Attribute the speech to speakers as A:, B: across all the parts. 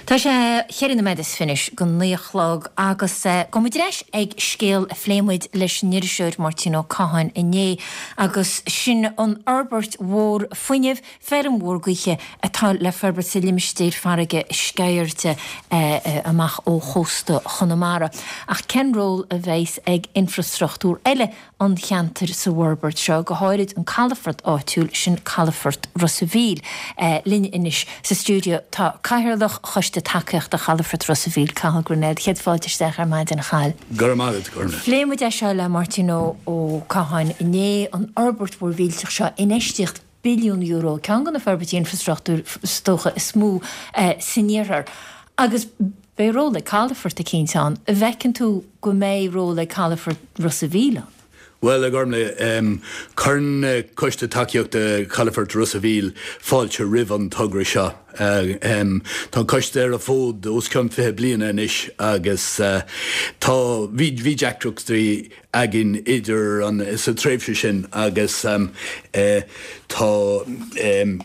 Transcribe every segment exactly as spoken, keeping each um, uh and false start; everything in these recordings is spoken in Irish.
A: Tá sé chéir na medis finis go nuochlog agus gomudireis ag scéal a phlémuid leis niriseúir Martino Cahan iné agus sin an Albert War funineh fer an mórguiche atá le ferbert sa limstéir farige skeirte amach ó chosta Chonamara ach kenról a bheits ag infrastruchtúr eile an cheantar sa Warbert seo go háirid an Calafort áitiúil sin Calafort Rosseville linne inis sa studio tá caithirlach chuiste takeocht a Calafort Rosseville Cathal Grenade chéad fáilteisteach ar maid an chail.
B: Garamáid Gurne.
A: Phlémuid é seo le Martino ó Cahan iné an Albert War bhíilteach seo inéisteocht billiún euro cean gan na ferbert infrastruchtúr stocha is smú sinéar agus bé róla Calafort a cínteán a bhecinn tú go mé róla Calafort Rosseville.
B: Well, a gormle, um, Curn uh, coiste takeocht de Calafort Rosseville fáilte rih an tugra seo. Uh, um, tá coiste ar a fód os cym fé bliana inis agus uh, tá ví ví jackdruckstrí agin idir an is a tréifse sin agus um, uh, tá um,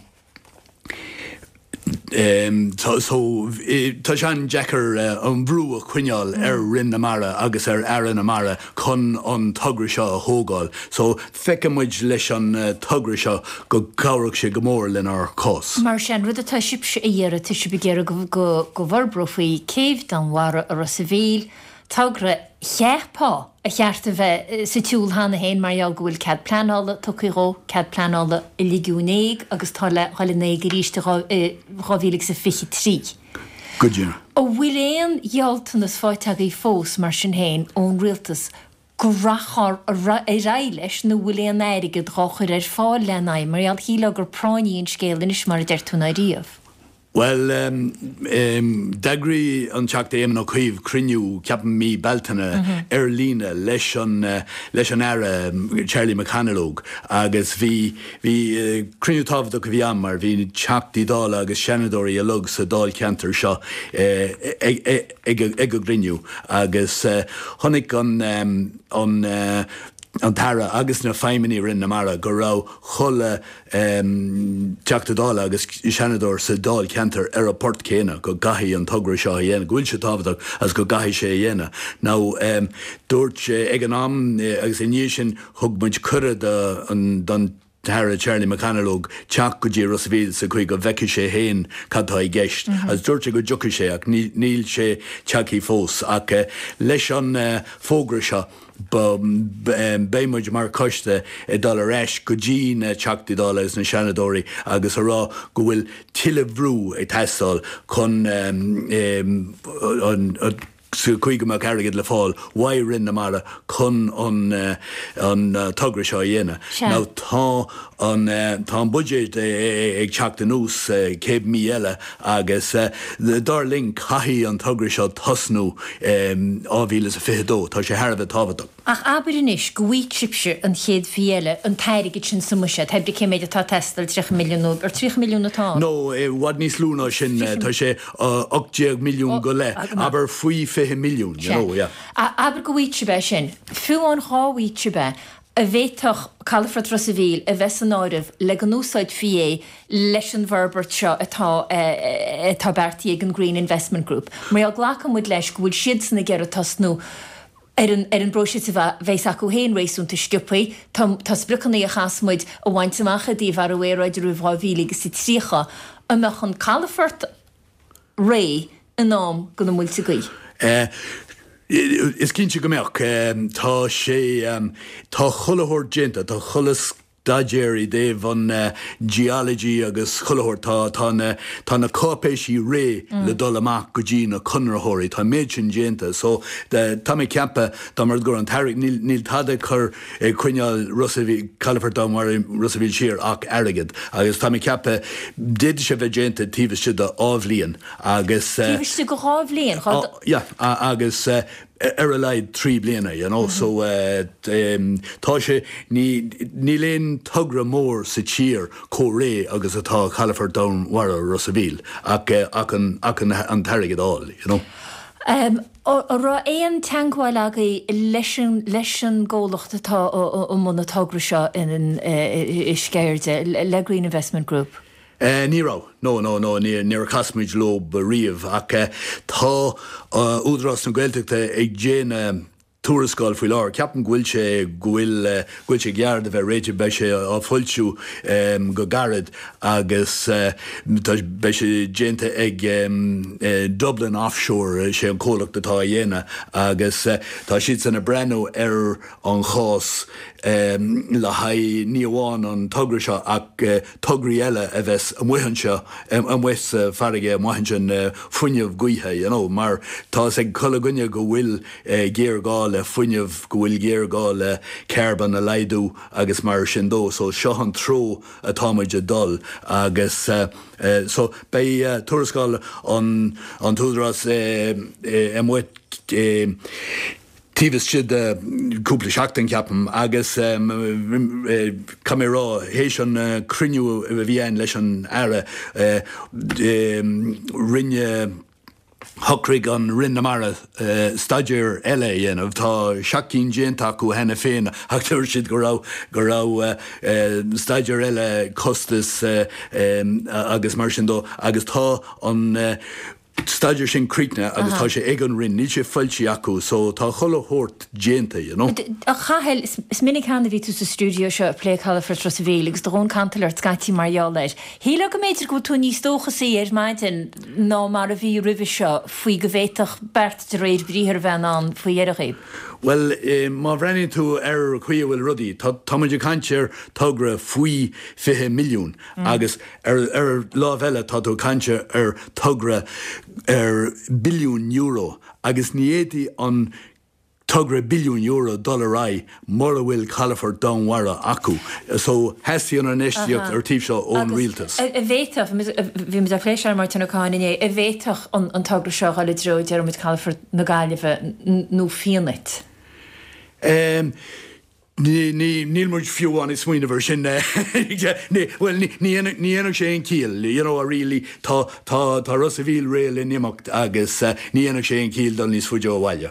B: Um, tá so tá sean Jackar uh, an bhrú a chuineáil mm. ar rin na mara agus ar aran na mara chun an tugra seo a thógáil. So feicimid leis an uh, tugra seo go cabhraigh sé go mór len ar cos.
A: Mar sin rud atá sibse a dhéire tu si begéire go go go bharbro faoi céh don war a Rosseville tugra cheapá a cheartta bheith sa túúl hána héin mar eall go bhfuil cad planála tuciró cad planála i ligiúnéig agus tá le hála néig ríiste ráhíigh sa fichi trí.
B: Good year.
A: Ó bhfuil éon dhealtan is fáiteagaí fós mar sin héin ón rialtas go rachar i rá leis na bhfuil éon éirigad ráchar ar fáil lenaid mar eall híle gur práiníonn scéal inis mar deir túna riamh.
B: Well, um, um, dagri an teach éman ó chuomh criniú ceapan mí beltainna mm-hmm. ar lína leis an uh, leis an aire um, Charlie McCannalóg agus bhí bhí uh, criniú tábhad go bhí am mar bhí teachtaí dála agus senadóirí a lug sa dáil ceantar seo ag go griniú agus uh, tháinig an um, an uh, an tara agus na feiminí rin na mara go rá cholle um, teachtadála agus senador sa dáil ceantar ar a port céine go gaithí an tugra seo a dhéana, gúil se tábhaach as go gaithí sé a dhéana. Now, um, dúirt sé ag an am agus in níos sin thugmuid curad an don Tara Charlie McCannalóg teach go dtí Rosseville sa chuig go bheice sé héin cadtá i gceist. Mm-hmm. As dúirt sé go dtiocadh sé ach níl sé teachaí fós ach uh, leis an uh, fógra seo béimuid mar coiste i dal areis go dtí na teachtaí dála is na senadóirí agus a rá go bhfuil tuile bhrú ag teastáil chun um, um, an, an so chuige mar carigad le fáil wai rin na mara chun an uh, an uh, tugra seo dhéine. Now tá an uh, tá an budget ag teachta nús céad mí eile agus uh, darling caithí an tugra seo tosnú um, ábhíle sa fichadó tá sé tharbh tábhaach.
A: Ach aber inis go bhí tripse an chéad fiele an tairigid sin sa muise hebri cé méid atá testal trí milliún ar trí milliún atá.
B: No, eh, wad níos lúna sin tá sé ocht milliún go le aber faoi fiche milliún, you know, yeah.
A: Aber go bhí be sin fiú an cháhí be a bhéach Calafort Rosseville a bheits an áirih le an úsáid fié leis an Verbert seo atá atá bertaí ag an Green Investment Group. Mar a ghlacham muid leis go bhfuil siad sanna gear tasnú Er een, er een broche te wees acu heen reisún te stuppi, tas bruchan a chasmuid a waintamacha die var aweroid de ruhvílig sit tricha, a mech an Calafort ré an naam gon multi gui.
B: Uh, is kindje gemerk, um, tá sé um, tá chollehor genta, tá cholles Dajeri de van uh, geology agus chollehor tá tá na tá na cópéisi ré mm. le dolamach go dtí na conrathóirí tá méid sin génta so de tá mé ceappa dá mar gur an tairigh níl níl tada chur eh, cuineáil Rosseville Calafort dá mar Rosseville siar ach airigid agus tá mé ceappa déidir sé bheith génta tíbhaiste de ábhlíonn agus
A: tíbhaiste go ábhlíonn
B: ja agus uh, er a leid trí bliana, you know, mm-hmm. so uh, um, tá sé ní ní léon tugra mór sa tír có ré agus atá Calafort Down war Rosseville ach ach an ach an an tairigid all, you know.
A: Um, or ra éon teangáil agaí leis leis an ggólacht atá ó mna tugra seo in an scéirde le Green Investment Group.
B: Uh, Níró, no, no, no, ní ní casmuid lob riamh ach uh, tá uh, údras na Gaeltachta ag déana túrascáil faoi lár. Ceapan ghfuil sé ghfuil uh, ghfuil sé gearr a bheith réidir be sé á foilsiú um, go garad agus uh, tá be sé déanta ag um, uh, Dublin offshore uh, sé an cólacht atá dhéana agus uh, tá siad san na brenn ar an chás um, le haid ní amháin an tugra seo ach uh, tugraí eile a bheits an mhuihan seo um, an mhuis uh, farige mhuihan sin uh, fuinneamh gaotha, you know, mar tá ag chola gunne go bhfuil uh, géar gáil le fuinneamh go bhfuil géar gáil le cearban na leidú agus mar sin dó, so seo an tró atá muid a dul agus uh, uh, so bei uh, túrascáil an an túdras uh, uh, am muid uh, Tíbhas siad cúpla seachtain ceapam agus camerará hééis an cruniú a bhíon leis an aire rinne Hockrig an rinne mara uh, staidir eile dhéanamh tá seacín déanta acu hena féin achtar siad go rá go rá uh, uh, staidir eile costas uh, um, agus mar sin dó agus tá an uh, staidir sin críne agus tá sé ag an rinn, ní sé foilsí acu, so tá chola hort déanta, you know.
A: A chahel, is minic hanna ví tú sa stúdio seo a plé chala for tros a bhí, agus do hón cantal ar scatí marall leis. Híla go méidir go tú níos dócha sí ar maintin ná mar a bhí rih seo faoi go bhéitach bert de réir bríhir bhean an faoi éirechaib.
B: Well, eh, má bhrenin tú ar chuí bhfuil rudí, tá muidir cantir tugra faoi fiche milliún, mm. agus ar, ar lábheile tá tú cantir ar tugra ar billiún euro, agus níéti an tugra billiún euro dollarai mar a bhfuil chalafar dámhara acu. So heasí an ar neistíocht ar tíb seo ón rialtas.
A: A bhéitach, bhí me a fléisiar mar tan cáine, a bhéitach an tugra seo gáile dro dear mit chalafar na gáileh nó fianit.
B: Um, Níl muid fiúháin is smuoine bhar sin well ní anach sé an cíal, you know, a really tá tá tá Russ a bhíl réal in imimecht agus ní anach sé an cíal don níos fuideó bhhaile.